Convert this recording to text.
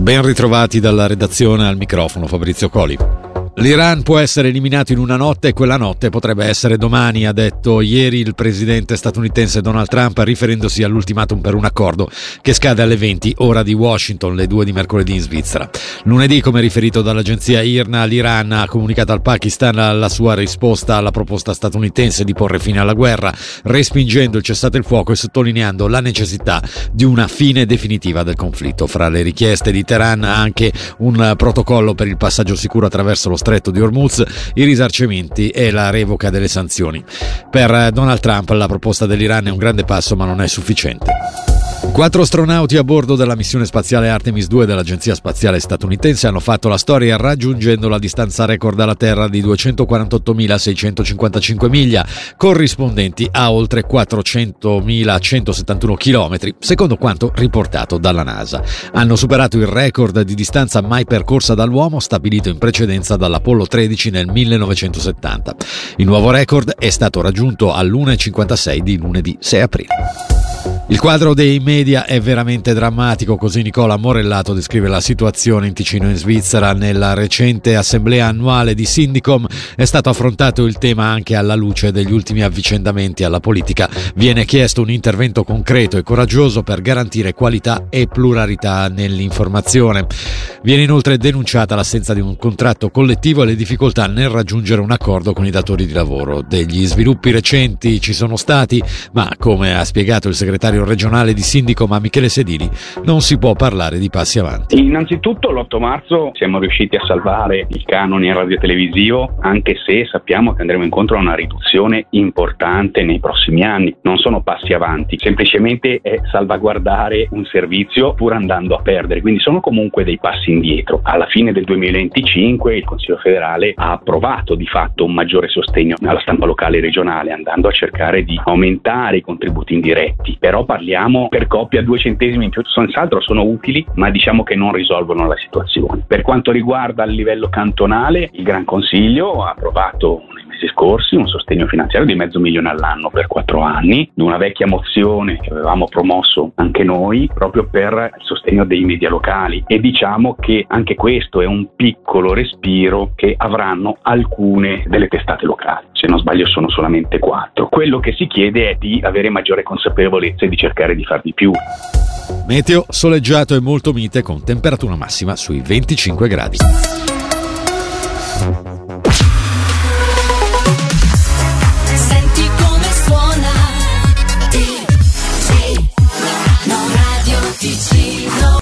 Ben ritrovati dalla redazione, al microfono Fabrizio Coli. L'Iran può essere eliminato in una notte e quella notte potrebbe essere domani, ha detto ieri il presidente statunitense Donald Trump, riferendosi all'ultimatum per un accordo che scade alle 20 ora di Washington, le 2 di mercoledì in Svizzera. Lunedì, come riferito dall'agenzia IRNA, l'Iran ha comunicato al Pakistan la sua risposta alla proposta statunitense di porre fine alla guerra, respingendo il cessate il fuoco e sottolineando la necessità di una fine definitiva del conflitto. Fra le richieste di Teheran anche un protocollo per il passaggio sicuro attraverso lo stretto di Hormuz, i risarcimenti e la revoca delle sanzioni. Per Donald Trump la proposta dell'Iran è un grande passo, ma non è sufficiente. 4 astronauti a bordo della missione spaziale Artemis 2 dell'Agenzia Spaziale Statunitense hanno fatto la storia raggiungendo la distanza record dalla Terra di 248.655 miglia, corrispondenti a oltre 400.171 chilometri, secondo quanto riportato dalla NASA. Hanno superato il record di distanza mai percorsa dall'uomo, stabilito in precedenza dall'Apollo 13 nel 1970. Il nuovo record è stato raggiunto all'1:56 di lunedì 6 aprile. Il quadro dei media è veramente drammatico, così Nicola Morellato descrive la situazione in Ticino e in Svizzera. Nella recente assemblea annuale di Syndicom è stato affrontato il tema anche alla luce degli ultimi avvicendamenti alla politica. Viene chiesto un intervento concreto e coraggioso per garantire qualità e pluralità nell'informazione. Viene inoltre denunciata l'assenza di un contratto collettivo e le difficoltà nel raggiungere un accordo con i datori di lavoro. Degli sviluppi recenti ci sono stati, ma come ha spiegato il segretario regionale di Syndicom Michele Sedili, non si può parlare di passi avanti. Innanzitutto l'8 marzo siamo riusciti a salvare il canone radiotelevisivo, anche se sappiamo che andremo incontro a una riduzione importante nei prossimi anni. Non sono passi avanti, semplicemente è salvaguardare un servizio pur andando a perdere, quindi sono comunque dei passi indietro. Alla fine del 2025 il Consiglio federale ha approvato di fatto un maggiore sostegno alla stampa locale e regionale, andando a cercare di aumentare i contributi indiretti, però parliamo per coppia 2 centesimi in più, senz'altro sono utili, ma diciamo che non risolvono la situazione. Per quanto riguarda il livello cantonale, il Gran Consiglio ha approvato nei mesi scorsi un sostegno finanziario di $500,000 all'anno per 4 anni, di una vecchia mozione che avevamo promosso anche noi proprio per il sostegno dei media locali, e diciamo che anche questo è un piccolo respiro che avranno alcune delle testate locali. Se non sbaglio sono solamente 4. Quello che si chiede è di avere maggiore consapevolezza e di cercare di far di più. Meteo soleggiato e molto mite, con temperatura massima sui 25 gradi. Senti come suona Radio Ticino.